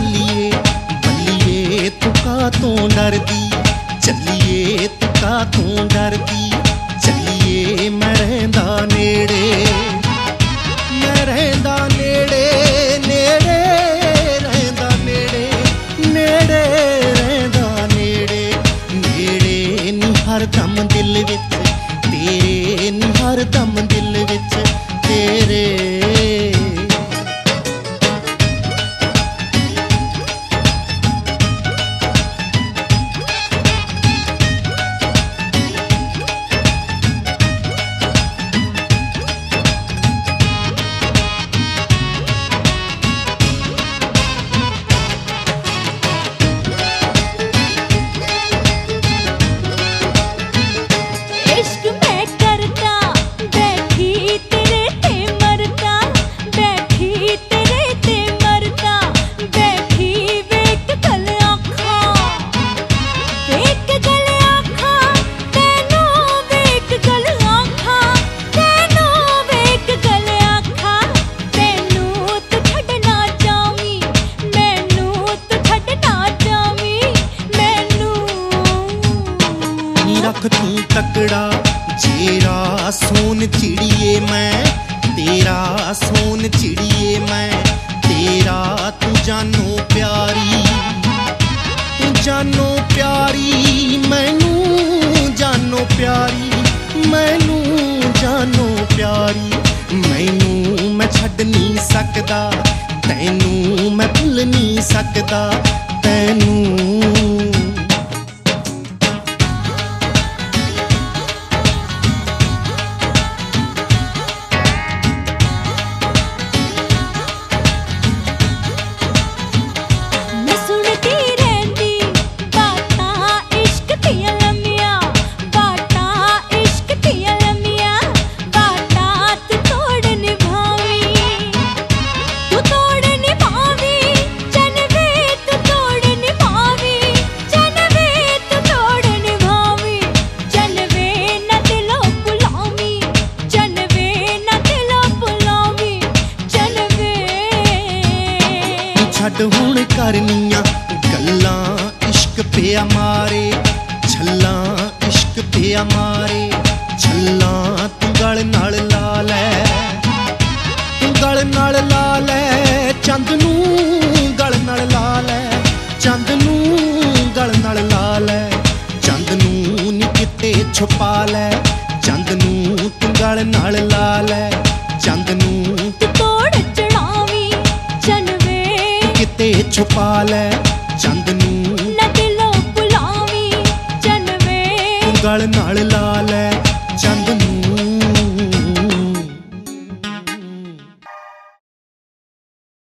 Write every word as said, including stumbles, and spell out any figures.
बल्लिए बल्लिए तू कातों डरदी, चलिए तू कातों डरदी, चलिए मैं रहिंदा नेड़े, मैं रहिंदा नेड़े नेड़े रहिंदा नेड़े नेड़े रहिंदा नेड़े नेड़े नी हरदम दिल विच तेरे, नी हरदम दिल विच तेरे। रख तू तकड़ा जेरा सोन चिड़िए मैं तेरा, सोन चिड़िए मैं तेरा, तू जानो प्यारी, तू जानो प्यारी मैनू जानो प्यारी, मैनू जानो प्यारी, मैनू मैं छड्ड नहीं सकदा, तैनू मैं भुल नहीं सकदा, तैनू। छड्ड हुण करनियां गल्लां इश्क पिया मारे, छल्लां इश्क पिया मारे, छल्लां तू गल नाल ला लै, तू गल नाल ला लै, चंद नू गल नाल ला लै, चंद नू गल नाल ला लै, चंद नू नी किते छुपा लै, चंद नू तू गल नाल ला लै, चंद नू किते छुपा लै, चंद नू ना दिलों बुलावी चनवे, गल नाल ला लै।